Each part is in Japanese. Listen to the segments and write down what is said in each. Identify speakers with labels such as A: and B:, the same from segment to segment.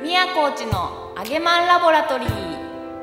A: みやコーチのあげまんラボラトリー。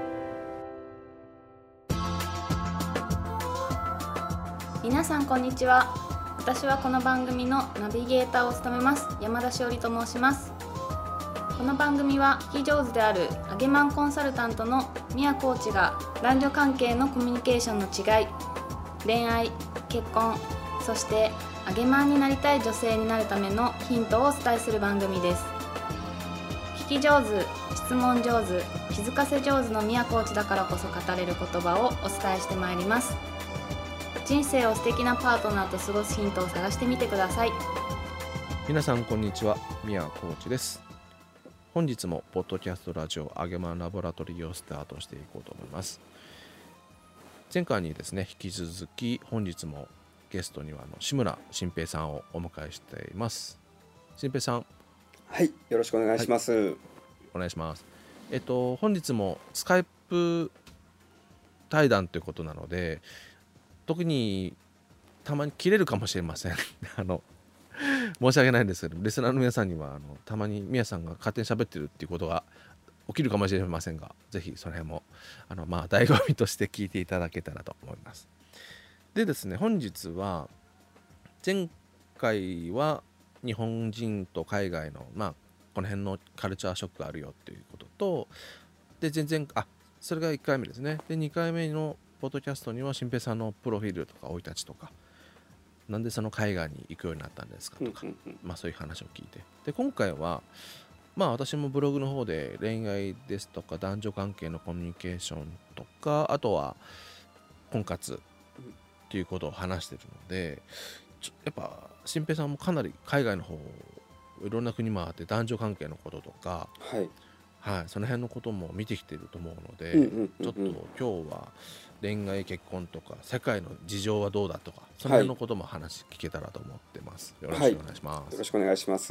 A: 皆さんこんにちは。私はこの番組のナビゲーターを務めます山田しおりと申します。この番組は聞き上手であるあげまんコンサルタントのみやコーチが男女関係のコミュニケーションの違い、恋愛、結婚、そしてあげまんになりたい女性になるためのヒントをお伝えする番組です。聞き上手、質問上手、気づかせ上手のみやコーチだからこそ語れる言葉をお伝えしてまいります。人生を素敵なパートナーと過ごすヒントを探してみてください。
B: 皆さんこんにちは、みやコーチです。本日もポッドキャストラジオあげまんラボラトリーをスタートしていこうと思います。前回にですね引き続き本日もゲストには志村慎平さんをお迎えしています。慎平さん、
C: はい、よろしくお願いします。
B: はい、お願いします。本日もスカイプ対談ということなので、特にたまに切れるかもしれません申し訳ないんですけど、リスナーの皆さんにはたまに宮さんが勝手に喋ってるっていうことが起きるかもしれませんが、ぜひその辺も醍醐味として聞いていただけたらと思います。でですね、本日は前回は日本人と海外のこの辺のカルチャーショックがあるよっていうことと、でそれが1回目ですね。で2回目のポッドキャストには新平さんのプロフィールとか生い立ちとか、なんでその海外に行くようになったんですかとか、そういう話を聞いて、で今回は私もブログの方で恋愛ですとか男女関係のコミュニケーションとか、あとは婚活っていうことを話しているので、やっぱ新平さんもかなり海外の方いろんな国回って男女関係のこととか、その辺のことも見てきていると思うので、ちょっと今日は恋愛結婚とか世界の事情はどうだとか、その辺のことも話聞けたらと思ってます。よろしくお願いします。
C: よろしくお願いします。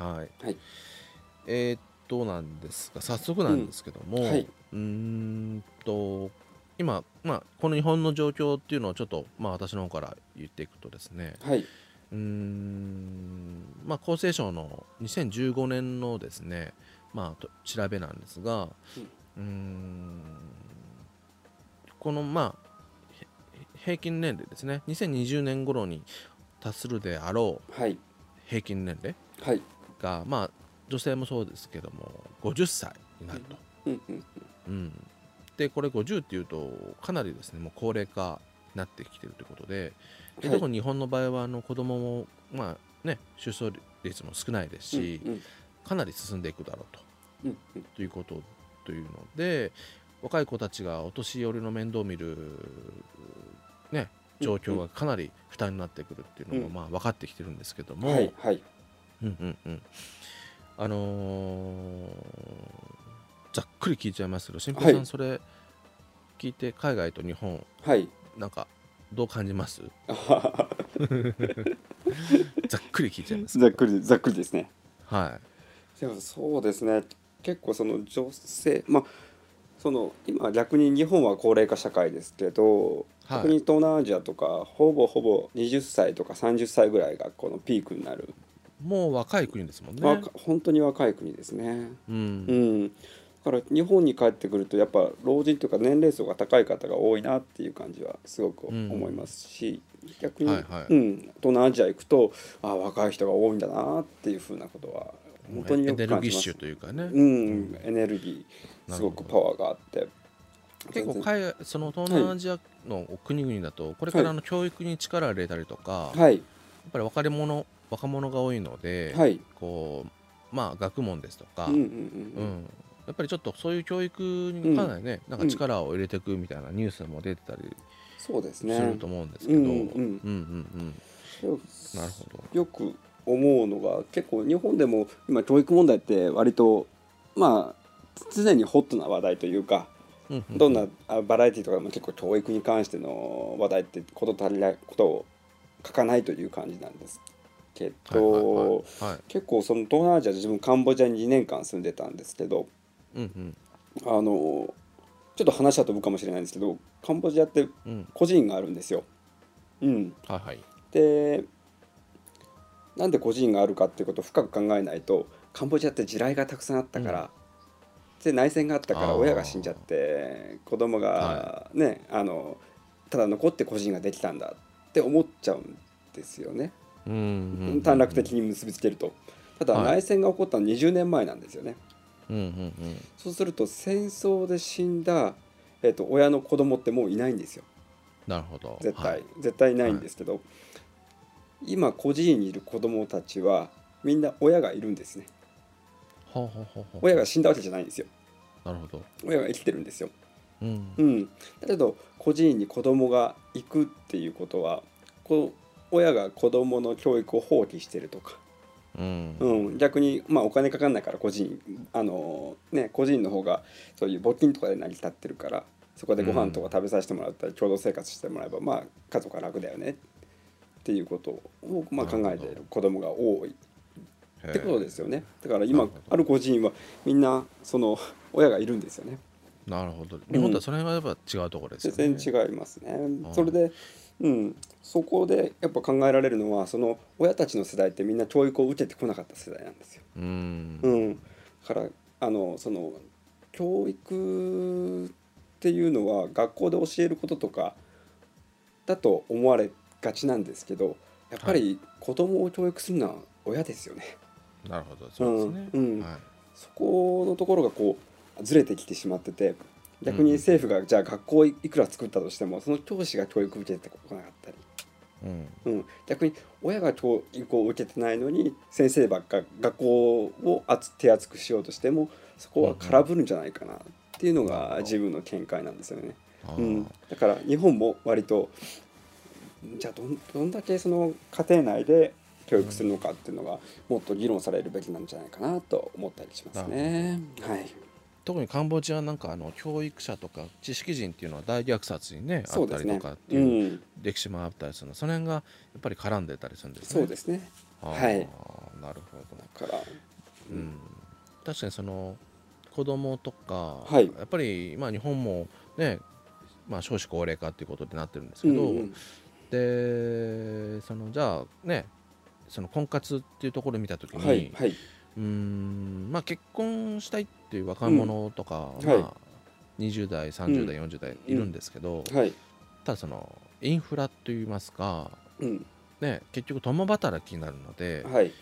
B: なんですが、早速なんですけども、今、この日本の状況っていうのをちょっと私の方から言っていくとですね、厚生省の2015年のですね、調べなんですが、この平均年齢ですね、2020年頃に達するであろう平均年齢が、女性もそうですけども50歳になると。でこれ50っていうとかなりですねもう高齢化になってきているということで、特に日本の場合は子供も出生率も少ないですし、かなり進んでいくだろうということというので、若い子たちがお年寄りの面倒を見る状況がかなり負担になってくるっていうのも分かってきてるんですけども、ざっくり聞いちゃいますけど、新平さん、それ聞いて海外と日本、なんかどう感じます？ざっくり聞いちゃいます。
C: ざっくりですね。
B: で
C: もそうですね、結構その女性、今逆に日本は高齢化社会ですけど、特に東南アジアとかほぼ20歳とか30歳ぐらいがこのピークになる。
B: もう若い国ですもんね。
C: 本当に若い国ですね。だから日本に帰ってくるとやっぱ老人というか年齢層が高い方が多いなっていう感じはすごく思いますし、逆に、東南アジア行くと若い人が多いんだなっていうふうなことは本当によく感じます。
B: エネルギッシュというかね、
C: エネルギーすごくパワーがあって、
B: 結構その東南アジアの国々だとこれから教育に力を入れたりとか、やっぱり若者が多いので、学問ですとか、やっぱりちょっとそういう教育にかなりね、なんか力を入れていくみたいなニュースも出てたりすると思うんですけど、なるほど。
C: よく思うのが、結構日本でも今教育問題って割と常にホットな話題というか、どんなバラエティとかでも結構教育に関しての話題ってこと足りないことを書かないという感じなんですけど、結構その東南アジアで自分カンボジアに2年間住んでたんですけど、ちょっと話は飛ぶかもしれないんですけど、カンボジアって個人があるんですよ。でなんで個人があるかっていうことを深く考えないと、 カンボジアって地雷がたくさんあったから、で内戦があったから親が死んじゃって子供がね、ただ残って個人ができたんだって思っちゃうんですよね、短絡的に結びつけると。ただ内戦が起こったのは20年前なんですよね。そうすると戦争で死んだ、親の子供ってもういないんですよ。
B: なるほど。
C: 絶対いないんですけど、今孤児院にいる子供たちはみんな親がいるんですね。親が死んだわけじゃないんですよ。
B: なるほど。
C: 親が生きてるんですよ。だけど孤児院に子供が行くっていうことは親が子供の教育を放棄してるとか、逆に、お金かかんないから個人の方がそういう募金とかで成り立ってるから、そこでご飯とか食べさせてもらったり共同生活してもらえば、家族は楽だよねっていうことを、考えている子供が多いってことですよね。だから今ある孤児院はみんなその親がいるんですよね。
B: なるほど。日本とはそれはやっぱ違うところですよね。
C: 全然違いますね。それでそこでやっぱ考えられるのは、その親たちの世代ってみんな教育を受けてこなかった世代なんですよ。だからその教育っていうのは学校で教えることとかだと思われがちなんですけど、やっぱり子供を教育するのは親ですよね。
B: なるほど、そうですね。
C: そこのところがこうずれてきてしまってて、逆に政府がじゃあ学校をいくら作ったとしてもその教師が教育を受けてこなかったり、逆に親が教育を受けてないのに先生ばっか学校を手厚くしようとしても、そこは空振るんじゃないかなっていうのが自分の見解なんですよね。だから日本も割とじゃあどんだけその家庭内で教育するのかっていうのがもっと議論されるべきなんじゃないかなと思ったりしますね。
B: 特にカンボジアなんか教育者とか知識人っていうのは大虐殺にねあったりとかっていう歴史もあったりするの、その辺がやっぱり絡んでたりするんですね。
C: そうですね。
B: なるほど。
C: だから、
B: 確かにその子供とか、やっぱり日本もね、少子高齢化っていうことになってるんですけど、でじゃあね、その婚活っていうところを見た時に、結婚したいっていう若者とか、20代30代40代いるんですけど、ただそのインフラといいますか、結局共働きになるので、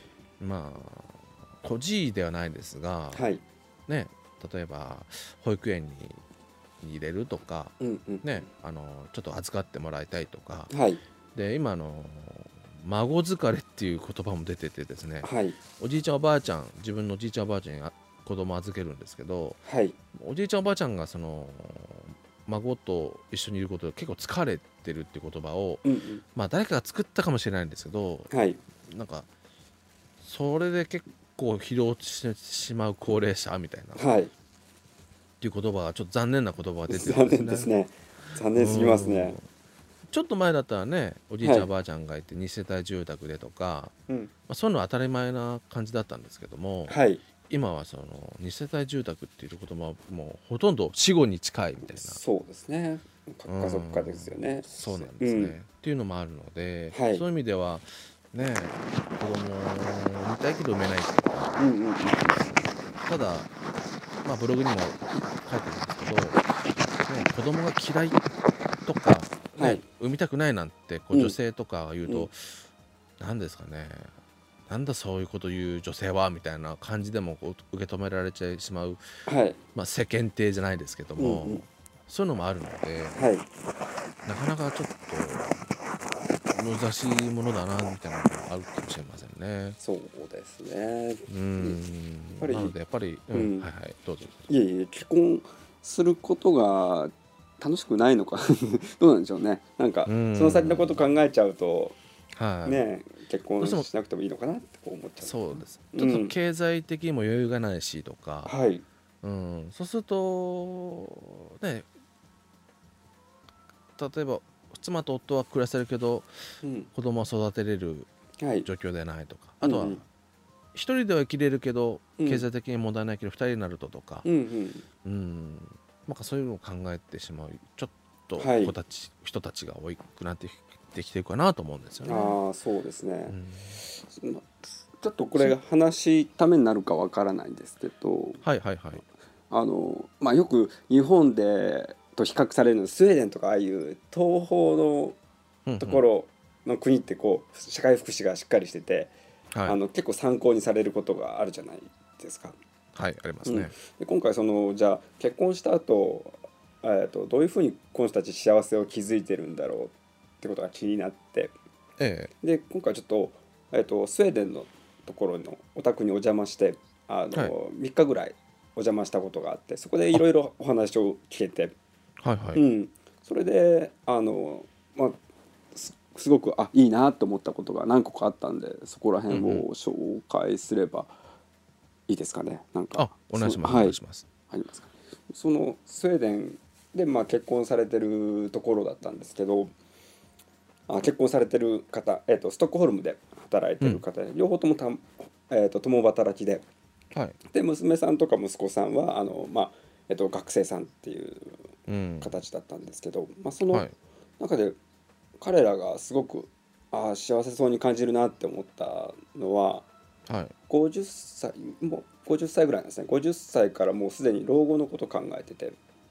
B: 孤児ではないですが、例えば保育園に入れるとか、ちょっと預かってもらいたいとか、で今孫疲れっていう言葉も出ててですね、おじいちゃんおばあちゃん、自分のおじいちゃんおばあちゃんに子供預けるんですけど、おじいちゃんおばあちゃんがその孫と一緒にいることで結構疲れてるっていう言葉を、誰かが作ったかもしれないんですけど、なんかそれで結構疲労してしまう高齢者みたいな、っていう言葉がちょっと残念な言葉が出てるんですね。
C: 残念ですね。残念すぎますね。
B: ちょっと前だったらね、おじいちゃんおばあちゃんがいて2世帯住宅でとか、そういうのは当たり前な感じだったんですけども、今はその2世帯住宅っていう言葉はもうほとんど死後に近いみたいな。
C: そうですね。家族化ですよね。
B: そうなんですね。っていうのもあるので、そういう意味ではね、子供を産みたいけど産めないっていうか、ただブログにも書いてるんですけど、子供が嫌いとか産みたくないなんて女性とかが言うと、何ですかね、なんだそういうこと言う女性はみたいな感じでも受け止められてしまう、世間体じゃないですけども、そういうのもあるので、なかなかちょっと難しいものだなみたいなのがあるかもしれませんね。
C: そうですね。
B: なのでやっぱり、どうぞ。
C: 結婚することが楽しくないのかどうなんでしょうね。なんかその先のこと考えちゃうと、結婚しなくてもいいのかなって思っちゃう。
B: そうです。ちょっと経済的にも余裕がないしとか、そうするとね、例えば妻と夫は暮らせるけど、子供は育てれる状況でないとか、あとは一人では生きれるけど経済的に問題ないけど二人になるとか、そういうのを考えてしまうちょっと人たちが多くなってきてるかなと思うんですよね。
C: そうですね。 ちょっとこれが話ためになるかわからないんですけど、
B: はいはいはい。
C: よく日本でと比較されるのはスウェーデンとかああいう東方のところの国ってこう社会福祉がしっかりしてて、
B: はい、
C: 結構参考にされることがあるじゃないですか。
B: はい、ありますね。
C: で今回じゃあ結婚した後、どういうふうにこの人たち幸せを築いてるんだろうってことが気になって、で今回ちょっと、スウェーデンのところのお宅にお邪魔して3日ぐらいお邪魔したことがあって、そこでいろいろお話を聞けて、
B: はいはい。
C: それですごくいいなと思ったことが何個かあったんで、そこら辺を紹介すればいいですかね。なんか
B: お願いします、
C: はい、
B: お願いします。
C: ありますか。そのスウェーデンで結婚されてるところだったんですけど、結婚されてる方、ストックホルムで働いてる方で、両方とも共働きで、で娘さんとか息子さんは学生さんっていう形だったんですけど、その中で彼らがすごく幸せそうに感じるなって思ったのは、50歳もう50歳ぐらいなんですね。50歳からもうすでに老後のことを考えてて、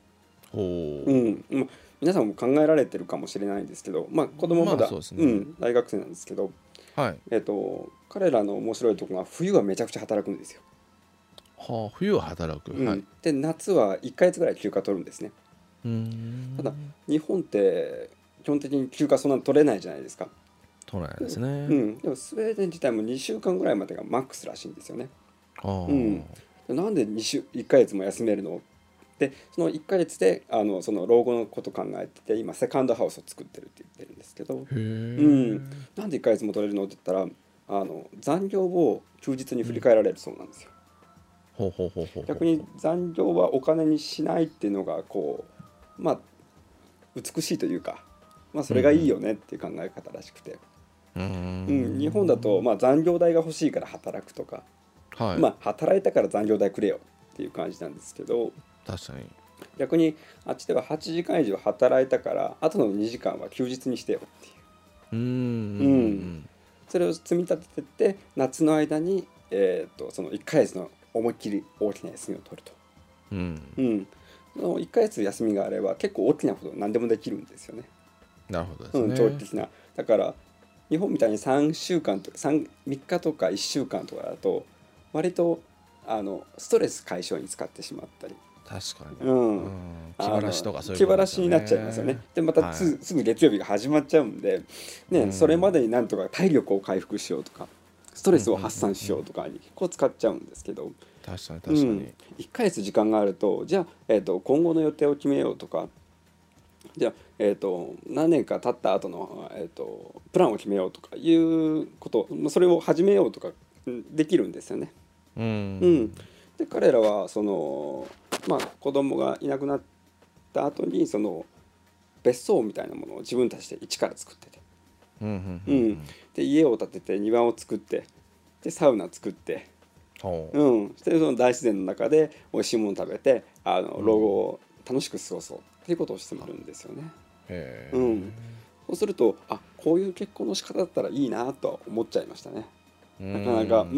C: 皆さんも考えられてるかもしれないんですけど、子供まだ、大学生なんですけど、彼らの面白いところが冬はめちゃくちゃ働くんですよ。
B: 冬は働く、
C: で夏は1ヶ月ぐらい休暇取るんですね。ただ日本って基本的に休暇そんなの取れないじゃないですか。
B: 取れないですね。
C: でもスウェーデン自体も2週間ぐらいまでがマックスらしいんですよね。なんで1ヶ月も休めるので、その1ヶ月でその老後のこと考えてて、今セカンドハウスを作ってるって言ってるんですけど、なんで1ヶ月も取れるのって言ったら残業を休日に振り返られるそうなんですよ。逆に残業はお金にしないっていうのがこう美しいというか、それがいいよねっていう考え方らしくて、日本だと残業代が欲しいから働くとか、働いたから残業代くれよっていう感じなんですけど、
B: 確かに
C: 逆にあっちでは8時間以上働いたからあとの2時間は休日にしてよっていう、それを積み立ててって夏の間に、その1ヶ月の思いっきり大きな休みを取ると、その1ヶ月休みがあれば結構大きなこと何でもできるんですよね。
B: なるほどですね。
C: 長期的な。だから日本みたいに3週間とか3日とか1週間とかだと割とストレス解消に使ってしまったり、
B: 確かに、気晴らしとかそういう
C: 気晴らしになっちゃいますよね。でまたすぐ月曜日が始まっちゃうんで、それまでになんとか体力を回復しようとかストレスを発散しようとかにこう使っちゃうんですけど、
B: 確かに確かに、
C: 1ヶ月時間があると、じゃあ、今後の予定を決めようとか、じゃあ、何年か経った後の、プランを決めようとかいうこと、それを始めようとかできるんですよね。で彼らはその、子供がいなくなった後にその別荘みたいなものを自分たちで一から作ってて、で家を建てて庭を作ってでサウナ作って、でその大自然の中で美味しいもの食べて老後を楽しく過ごそうっていうことをしてみるんですよね。そうするとこういう結婚の仕方だったらいいなと思っちゃいましたね。なかなか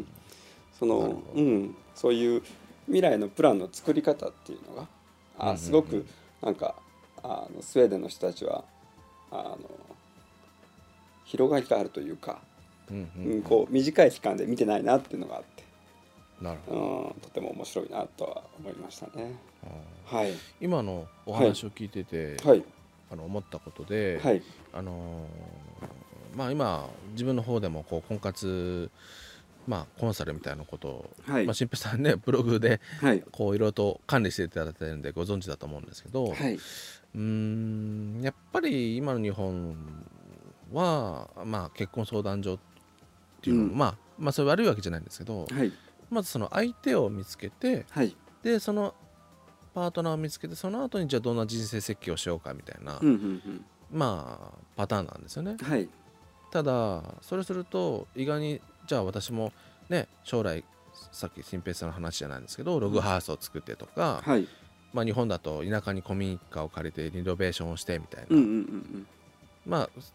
C: そういう未来のプランの作り方っていうのがすごくなんかスウェーデンの人たちは広がりがあるというか、こう短い期間で見てないなっていうのがあって、とても面白いなとは思いましたね。
B: 今のお話を聞いてて、思ったことで、今自分の方でもこう婚活コンサルみたいなことを、新平さんねブログでこういろいろと管理していただいてるんでご存知だと思うんですけど、やっぱり今の日本は結婚相談所っていうのも、それ悪いわけじゃないんですけど、まずその相手を見つけて、でそのパートナーを見つけてその後にじゃあどんな人生設計をしようかみたいな、パターンなんですよね。ただそれすると意外にじゃあ私もね将来さっき新平さんの話じゃないんですけどログハウスを作ってとか、日本だと田舎に古民家を借りてリノベーションをしてみたいな、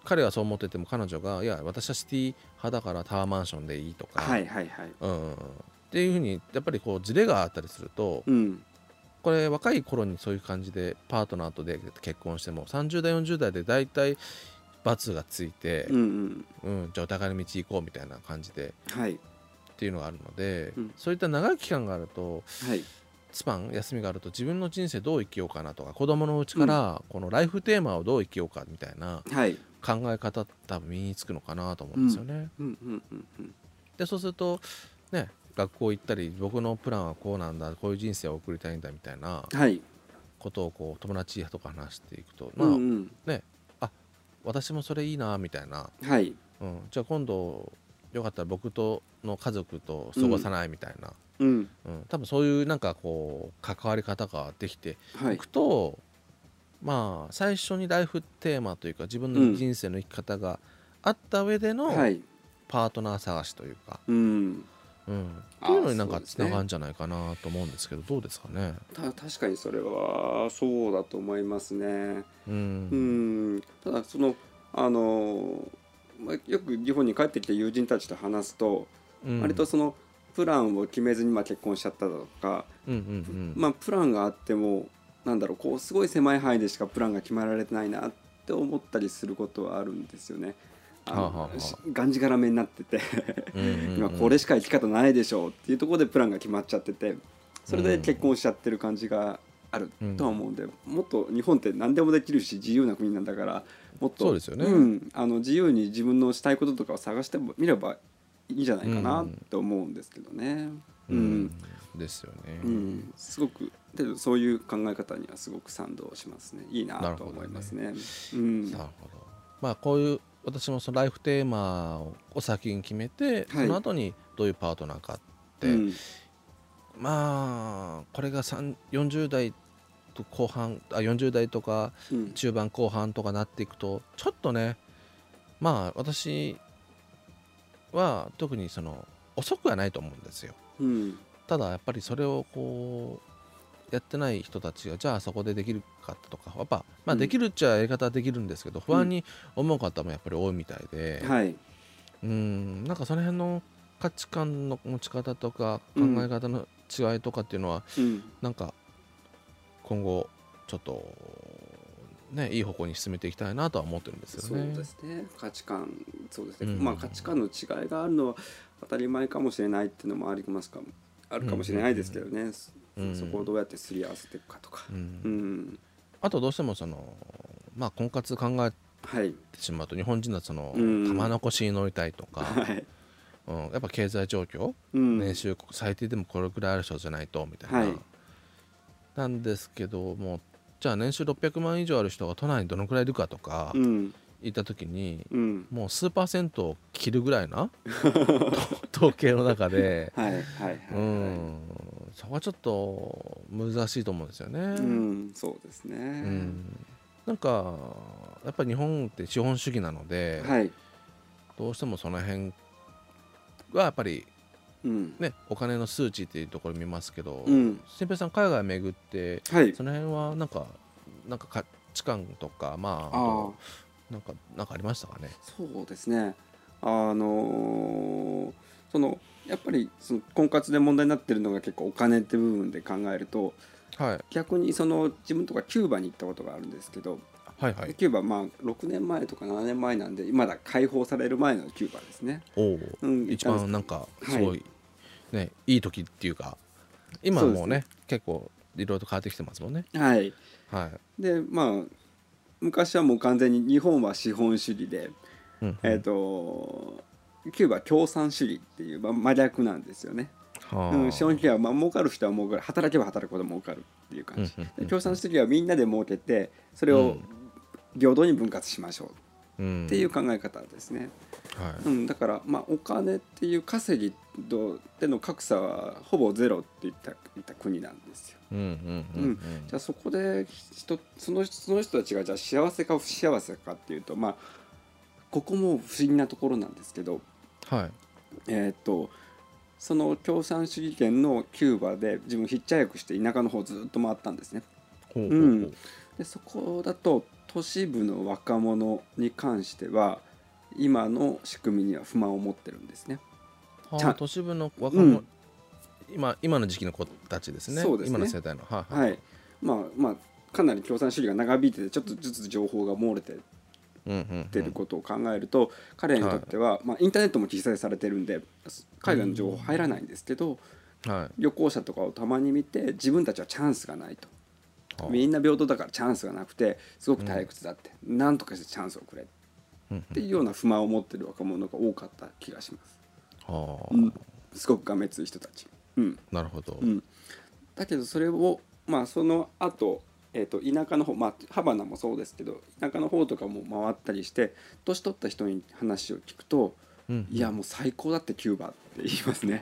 B: 彼がそう思ってても彼女がいや私はシティ派だからタワーマンションでいいとか、
C: はいはいはい、
B: っていうふうにやっぱりこうズレがあったりすると、これ若い頃にそういう感じでパートナーとで結婚しても30代40代で大体罰がついて、じゃあお互いの道行こうみたいな感じで、っていうのがあるので、そういった長い期間があると、スパン休みがあると自分の人生どう生きようかなとか子供のうちからこのライフテーマをどう生きようかみたいな考え方多分身につくのかなと思うんですよね。でそうするとね学校行ったり僕のプランはこうなんだこういう人生を送りたいんだみたいなことをこう友達とか話していくと、ねあ私もそれいいなみたいな、じゃあ今度よかったら僕との家族と過ごさないみたいな、多分そういうなんかこう関わり方ができていくと、まあ最初にライフテーマというか自分の人生の生き方があった上でのパートナー探しというか、っていうのになんかつながるんじゃないかなと思うんですけど、どうですかね。
C: 確かにそれはそうだと思いますね。ただそのよく日本に帰ってきて友人たちと話すと、割とそのプランを決めずに結婚しちゃったとか、プランがあってもなんだろうこうすごい狭い範囲でしかプランが決められてないなって思ったりすることはあるんですよね。がんじがらめになってて今これしか生き方ないでしょうっていうところでプランが決まっちゃってて、それで結婚しちゃってる感じがあるとは思うんで、もっと日本って何でもできるし自由な国なんだから、もっと
B: そうですよね、
C: 自由に自分のしたいこととかを探してみればいいんじゃないかなと思うんですけどね。
B: ですよね、
C: すごくそういう考え方にはすごく賛同しますね。いいなと思いますね。なる
B: ほど。まあこういう私もそのライフテーマを先に決めて、その後にどういうパートナーかって、まあこれが40代と後半40代とか中盤後半とかなっていくとちょっとね、まあ私は特にその遅くはないと思うんですよ。ただやっぱりそれをこうやってない人たちがじゃあそこでできるかとかやっぱ、できるっちゃやり方はできるんですけど、不安に思う方もやっぱり多いみたいで、なんかその辺の価値観の持ち方とか考え方の違いとかっていうのは、なんか今後ちょっとねいい方向に進めていきたいなとは思ってるんですよね。
C: そうですね、価値観、そうですね、価値観の違いがあるのは当たり前かもしれないっていうのもあるかもしれないですけどね、そこをどうやってすり合わせていくかとか、あ
B: とどうしてもその婚活考えてしまうと、日本人はその玉の腰に乗りたいとか、やっぱ経済状況、年収最低でもこれくらいある人じゃないとみたいな、なんですけども、じゃあ年収600万以上ある人が都内にどのくらいいるかとか言った時に、もう数%を切るぐらいな統計の中で、そこはちょっと難しいと思うんですよね。
C: そうですね、
B: なんかやっぱり日本って資本主義なので、どうしてもその辺はやっぱりお金の数値っていうところ見ますけど、新平さん海外巡って、その辺はなんか価値観とかなんかありましたかね。
C: そうですね、やっぱりその婚活で問題になってるのが結構お金って部分で考えると、逆にその自分とかキューバに行ったことがあるんですけど、キューバ6年前とか7年前なんでまだ解放される前のキューバですね。
B: 一番なんかすごい、いい時っていうか、今もね結構いろいろと変わってきてますもんね。で昔はもう完全に日本は資本主義で、キューバは共産主義っていう真逆なんですよね。資本主義は儲かる人は儲かる、働けば働くほど儲かるっていう感じ、共産主義はみんなで儲けてそれを平等に分割しましょうっていう考え方ですね。だからお金っていう稼ぎでの格差はほぼゼロっていった国なんですよ。じゃあそこでその人たちがじゃあ幸せか不幸せかっていうと、ここも不思議なところなんですけど、その共産主義圏のキューバで自分ヒッチハイクして田舎の方ずっと回ったんですね。でそこだと
C: 都市部の若者に関しては今の仕組みには不満を持ってるんですね。
B: 都市部の若者、今の時期の子たちですね。
C: そうですね、
B: 今の世代の、
C: はい、かなり共産主義が長引いててちょっとずつ情報が漏れてってることを考えると、彼らにとっては、インターネットも記載されてるんで海外の情報入らないんですけど、旅行者とかをたまに見て自分たちはチャンスがないと、みんな平等だからチャンスがなくてすごく退屈だって、なんとかしてチャンスをくれっていうような不満を持ってる若者が多かった気がします。すごくがめつい人たち、
B: なるほど、
C: だけどそれをその後、田舎の方、ハバナもそうですけど田舎の方とかも回ったりして年取った人に話を聞くと、いやもう最高だってキューバって言いますね。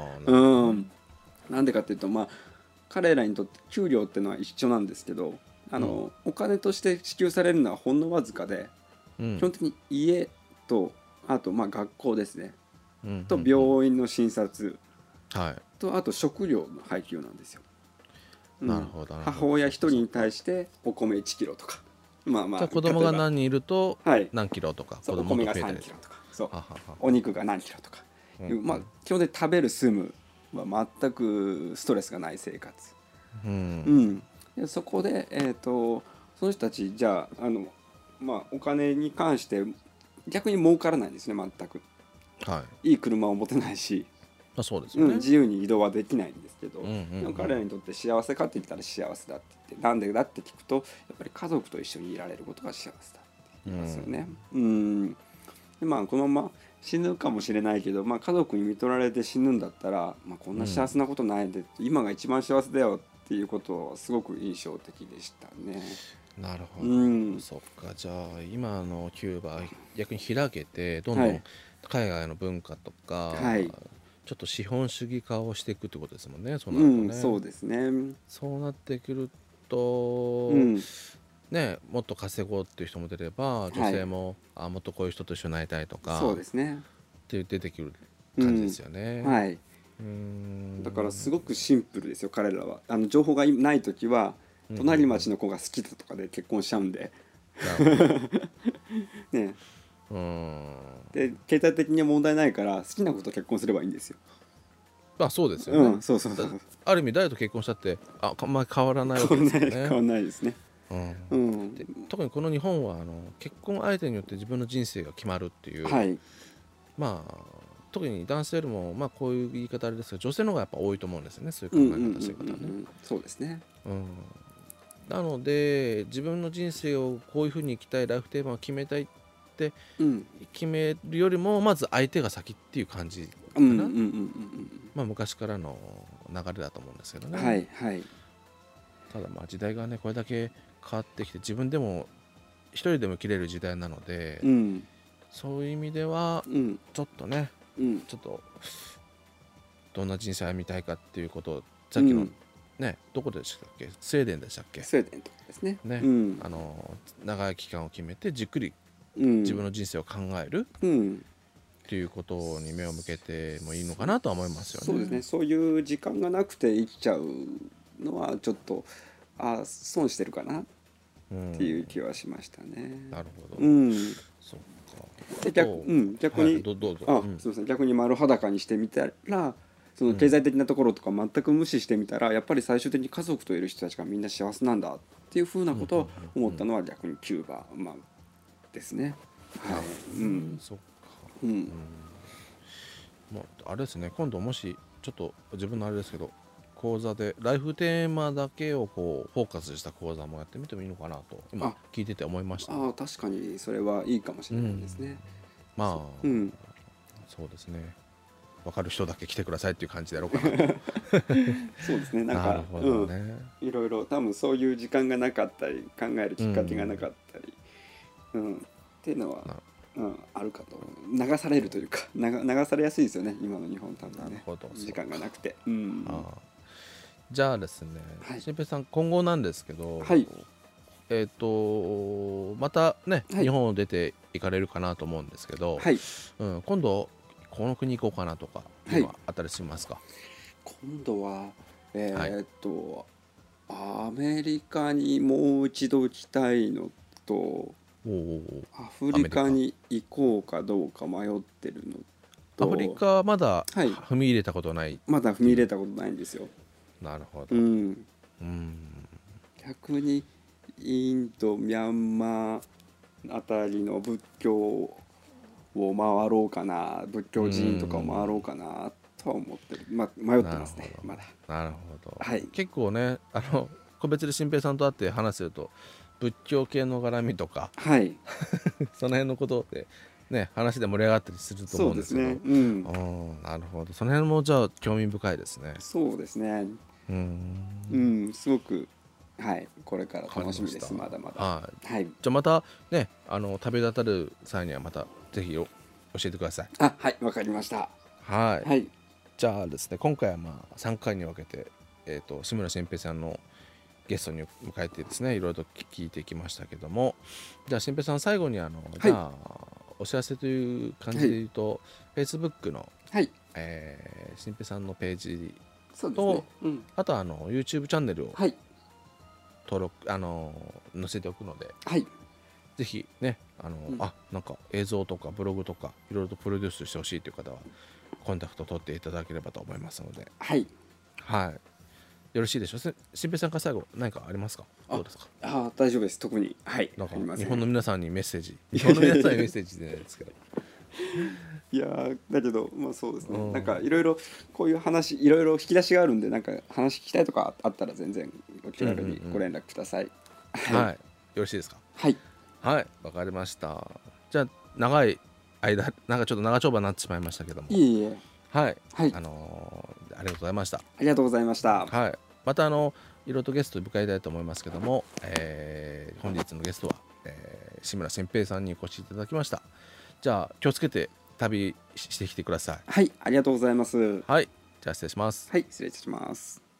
C: なんでかっていうと彼らにとって給料っていうのは一緒なんですけど、お金として支給されるのはほんのわずかで、基本的に家とあと学校ですね、と病院の診察、とあと食料の配給なんですよ。
B: なるほど。
C: 母親1人に対してお米1キロとか、
B: じゃあ子供が何人いると何キロとか、
C: お米が3キロとか、お肉が何キロとかいう、基本で食べる住むは全くストレスがない生活、でそこで、その人たちじゃあお金に関して逆に儲からないんですね、全く。いい車を持てないし、
B: そうですよね、
C: 自由に移動はできないんですけど、彼らにとって幸せかって言ったら幸せだって言って、なんでだって聞くとやっぱり家族と一緒にいられることが幸せだって言いますよね。でこのまま死ぬかもしれないけど、家族に見取られて死ぬんだったら、こんな幸せなことないんで、今が一番幸せだよっていうことはすごく印象的でしたね。
B: なるほど、そっか。じゃあ今のキューバ逆に開けてどんどん海外の文化とか、ちょっと資本主義化をしていくってことですもんね。そうなるとね、
C: そうですね。
B: そうなってくると、もっと稼ごうっていう人も出れば、女性も、もっとこういう人と一緒になりたいとか、
C: そうですね、
B: って出てくる感じですよね。
C: だからすごくシンプルですよ、彼らは。情報がない時は隣町の子が好きだとかで結婚しちゃうんでね。で経済的に問題ないから好きな子と結婚すればいいんですよ。
B: そうですよね。ある意味誰と結婚したって変わらないわけですよね。
C: 変わらないですね。
B: で特にこの日本は結婚相手によって自分の人生が決まるっていう、特に男性よりもこういう言い方あれですけど女性の方がやっぱ多いと思うんですよね、そういう考え方してる方はね。
C: そうですね。
B: なので自分の人生をこういうふうに生きたい、ライフテーマを決めたいって決めるよりもまず相手が先っていう感じかな。昔からの流れだと思うんですけどね。ただ時代がねこれだけ変わってきて自分でも一人でも生きれる時代なので、そういう意味ではちょっとね、ちょっとどんな人生歩みたいかっていうことをさっきのどこでしたっけ、スウェーデンでしたっけ。
C: スウェーデンとかですね。
B: 長い期間を決めてじっくり自分の人生を考えるっていうことに目を向けてもいいのかなとは思いますよね。
C: そうですね。そういう時間がなくて生きちゃうのはちょっと損してるかなっていう気はしましたね。
B: なるほど。そっか。
C: 逆に
B: どうぞ。
C: すみません。逆に丸裸にしてみたら、その経済的なところとか全く無視してみたら、やっぱり最終的に家族といる人たちがみんな幸せなんだっていうふうなことを思ったのは逆にキューバですね。
B: そっか。あれですね、今度もしちょっと自分のあれですけど講座でライフテーマだけをこうフォーカスした講座もやってみてもいいのかなと今聞いてて思いました。
C: 確かにそれはいいかもしれないですね。
B: そうですね。分かる人だけ来てくださいっていう感じでやろうかな。
C: そうですね。なるほどね。いろいろ多分そういう時間がなかったり考えるきっかけがなかったり、っていうのはあるかと。流されるというか流されやすいですよね、今の日本多分ね。時間がなくて。
B: じゃあですね、新平さん今後なんですけど、またね、日本を出て行かれるかなと思うんですけど、今度この国行こうかなとかいうのはあったりしますか。
C: 今度はアメリカにもう一度行きたいのとと
B: おお。
C: アフリカに行こうかどうか迷ってるのと、
B: アフリカはまだ
C: はい
B: 踏み入れたことない。
C: まだ踏み入れたことないんですよ。
B: なるほど。
C: うん、
B: うん。
C: 逆にインドミャンマーあたりの仏教を回ろうかな、仏教寺院とかを回ろうかなとは思ってる、迷ってますねまだ。
B: なるほど。
C: はい、
B: 結構ね、個別で新平さんと会って話すると仏教系の絡みとか
C: はい、
B: その辺のことでね、話で盛り上がったりすると思うんですけど。
C: そうですね。うん、
B: なるほど。その辺もじゃあ興味深いですね。
C: そうですね。
B: うん。
C: うん、すごく、はい、これから楽しみです。まだまだ。
B: はい。
C: はい。
B: じゃあまたね、旅立たれる際にはまたぜひ教えてください。
C: あ、はい、わかりました。
B: はい。
C: はい。
B: じゃあですね、今回は3回に分けて、志村新平さんのゲストに迎えてですね、いろいろと聞いてきましたけども、じゃあ新平さん最後にじゃあお知らせという感じで言うと、Facebook の、
C: はい、
B: 新平さんのページ
C: そうです
B: と、
C: ね。うん、
B: あとはYouTube チャンネルを
C: はい、
B: 登録載せておくので、
C: はい、
B: ぜひね、
C: ん
B: なんか映像とかブログとかいろいろとプロデュースしてほしいという方はコンタクトを取っていただければと思いますので、
C: はい、
B: はい、よろしいでしょう。新平さんから最後何かありますか？どうですか？
C: 大丈夫です。特に、はい、
B: なんか
C: ありません。
B: 日本の皆さんにメッセージ、日本の皆さんにメッセージじゃないですけど、
C: いやだけどそうですね、
B: うん
C: なんかいろいろこういう話いろいろ引き出しがあるんで、なんか話聞きたいとかあったら全然お気軽にご連絡ください。
B: はい、よろしいですか？
C: はい
B: はい、わかりました。じゃあ長い間なんかちょっと長丁場になってしまいましたけども、
C: いえいえ、
B: はい、
C: はい、
B: ありがとうございました。
C: ありがとうございました。
B: はい、またいろいろとゲストを迎えたいと思いますけども、本日のゲストは、志村新平さんにお越しいただきました。じゃあ気をつけて旅してきてください。
C: はい、ありがとうございます。
B: はい、じゃあ失礼します。
C: はい、失礼いたします。